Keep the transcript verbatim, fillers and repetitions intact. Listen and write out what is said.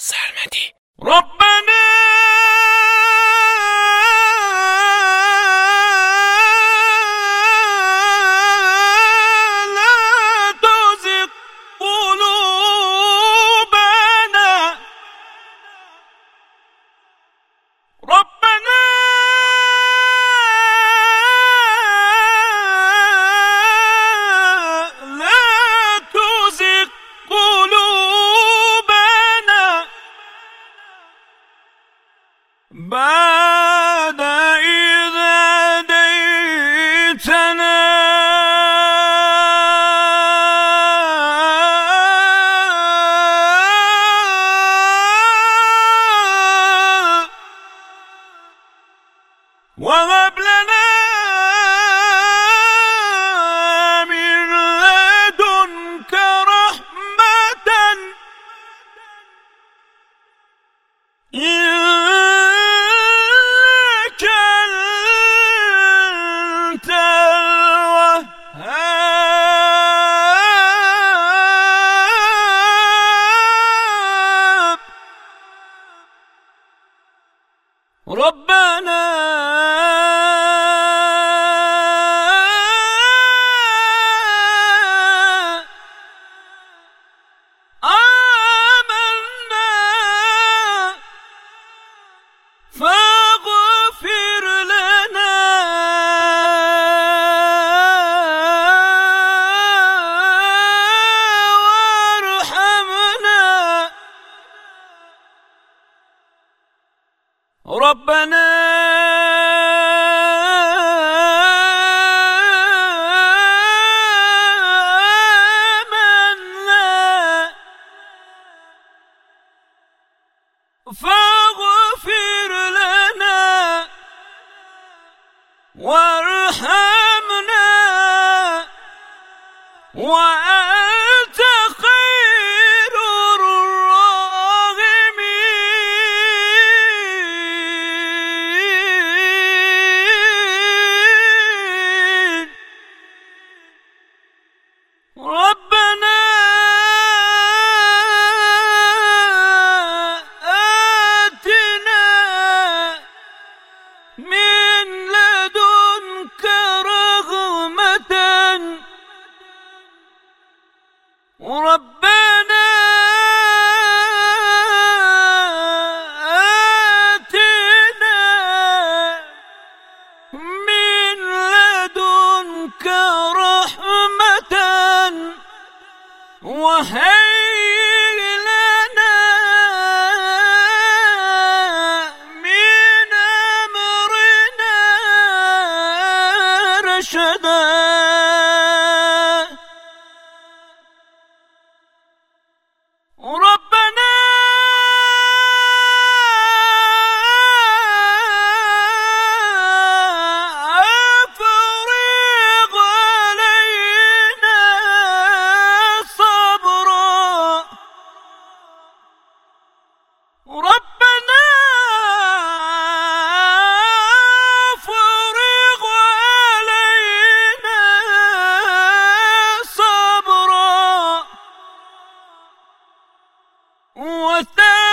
سلمتي. ربنا لا تزغ قلوبنا، ربنا لا تزغ قلوبنا بعد إذ هديتنا، وهب لنا من لدنك رحمة إنك أنت الوهاب. ربنا آمنا فاغفر لنا وارحمنا. ربنا آمنا فاغفر لنا وارحمنا وأنت خير الراحمين. ربنا آتنا من لدنك رحمة، ربنا آتنا من لدنك رحمة وهيئ لنا من أمرنا رشدا. ربنا أفرغ علينا صبرا، ربنا أفرغ علينا صبرا وثبت